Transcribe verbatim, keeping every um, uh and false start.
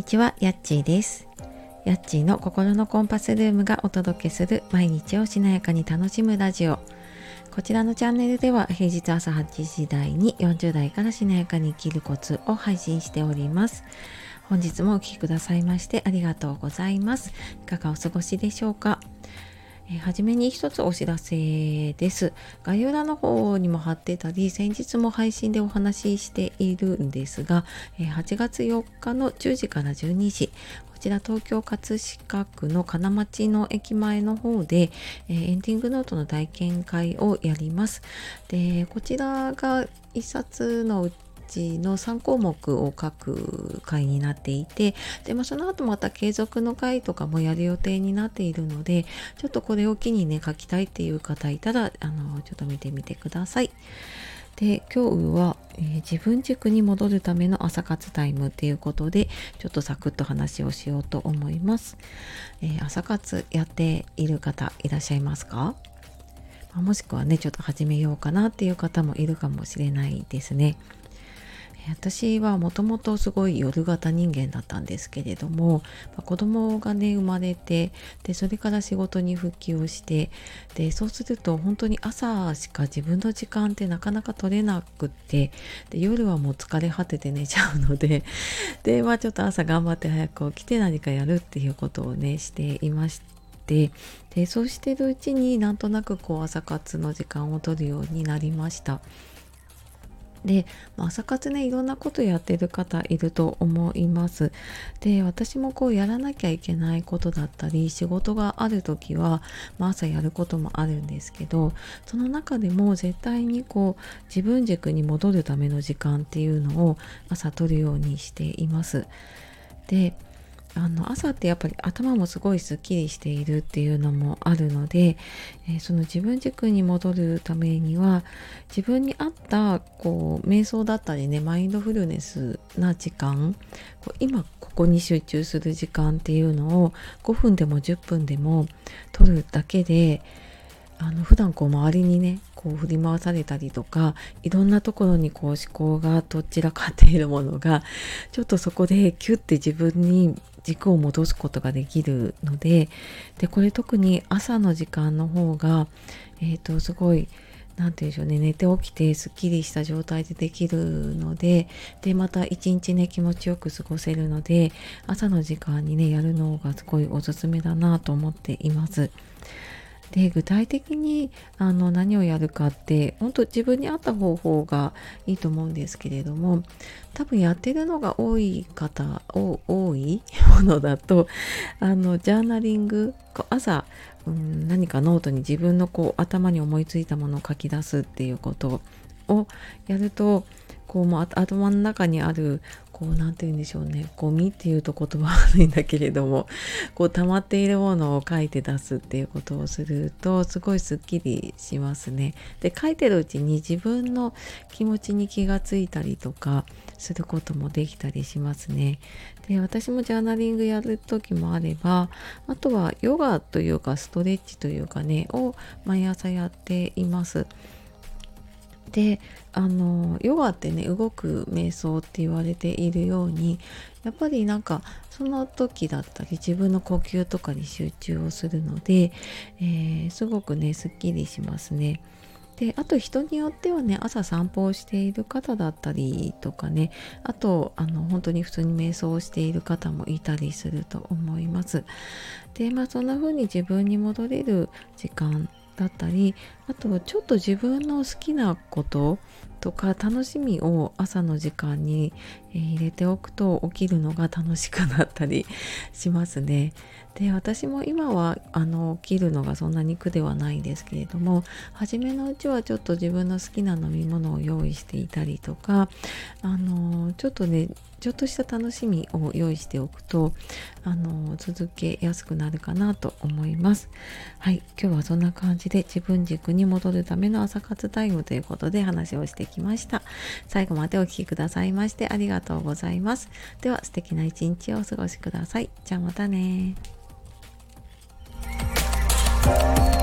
ちは、やっちーです。やっちーの心のコンパスルームがお届けする毎日をしなやかに楽しむラジオ。こちらのチャンネルでは平日朝はちじ台によんじゅう代からしなやかに生きるコツを配信しております。本日もお聞きくださいましてありがとうございます。いかがお過ごしでしょうか。えー、はじめに一つお知らせです。概要欄の方にも貼ってたり、先日も配信でお話ししているんですが、えー、はちがつよっかのじゅうじからじゅうにじ、こちら東京葛飾区の金町の駅前の方で、えー、エンディングノートの体験会をやります。で、こちらが一冊のうちのさんこうもくを書く回になっていて、で、まあ、その後また継続の回とかもやる予定になっているので、ちょっとこれを機にね書きたいっていう方いたらあのちょっと見てみてください。で、今日は、えー、自分軸に戻るための朝活タイムっていうことでちょっとサクッと話をしようと思います。えー、朝活やっている方いらっしゃいますか？まあ、もしくはねちょっと始めようかなっていう方もいるかもしれないですね。私はもともとすごい夜型人間だったんですけれども、まあ、子供がね生まれて、でそれから仕事に復帰をして、でそうすると本当に朝しか自分の時間ってなかなか取れなくって、で夜はもう疲れ果てて寝ちゃうので、でまあちょっと朝頑張って早く起きて何かやるっていうことをねしていました。で, でそうしてるうちになんとなくこう朝活の時間を取るようになりました。で、まあ、朝活ねいろんなことやってる方いると思います。で、私もこうやらなきゃいけないことだったり仕事がある時は、まあ、朝やることもあるんですけど、その中でも絶対にこう自分軸に戻るための時間っていうのを朝取るようにしています。で、あの朝ってやっぱり頭もすごいすっきりしているっていうのもあるので、えーその自分軸に戻るためには自分に合ったこう瞑想だったりねマインドフルネスな時間、こう今ここに集中する時間っていうのをごふんでもじゅっぷんでも取るだけで、あの普段こう周りにねこう振り回されたりとかいろんなところにこう思考がどちらかっているものがちょっとそこでキュッて自分に軸を戻すことができるので、でこれ特に朝の時間の方がえっとすごいなんていうんでしょうね、寝て起きてすっきりした状態でできるので、でまた一日ね気持ちよく過ごせるので、朝の時間にねやるのがすごいおすすめだなと思っています。で、具体的にあの何をやるかって本当自分に合った方法がいいと思うんですけれども、多分やってるのが多い方お多いものだと、あのジャーナリング、こう朝、うん、何かノートに自分のこう頭に思いついたものを書き出すっていうことをやると、こうもう頭の中にあるこうなんて言うんでしょうね、ゴミっていうと言葉悪いんだけれども、こう溜まっているものを書いて出すっていうことをするとすごいすっきりしますね。で、書いてるうちに自分の気持ちに気がついたりとかすることもできたりしますね。で、私もジャーナリングやる時もあれば、あとはヨガというかストレッチというかねを毎朝やっています。で、あのヨガってね動く瞑想って言われているように、やっぱりなんかその時だったり自分の呼吸とかに集中をするので、えーすごくねすっきりしますね。で、あと人によってはね朝散歩をしている方だったりとかね、あとあの本当に普通に瞑想をしている方もいたりすると思います。で、まあそんな風に自分に戻れる時間だったり、あとちょっと自分の好きなこととか楽しみを朝の時間にえー入れておくと起きるのが楽しくなったりしますね。で、私も今はあの起きるのがそんなに苦ではないんですけれども、初めのうちはちょっと自分の好きな飲み物を用意していたりとか、あのちょっとねちょっとした楽しみを用意しておくとあの続けやすくなるかなと思います。はい、今日はそんな感じで自分軸に戻るための朝活タイムということで話をしてきました。最後までお聞きくださいましてありがとうございます。では素敵な一日をお過ごしください。じゃあまたね。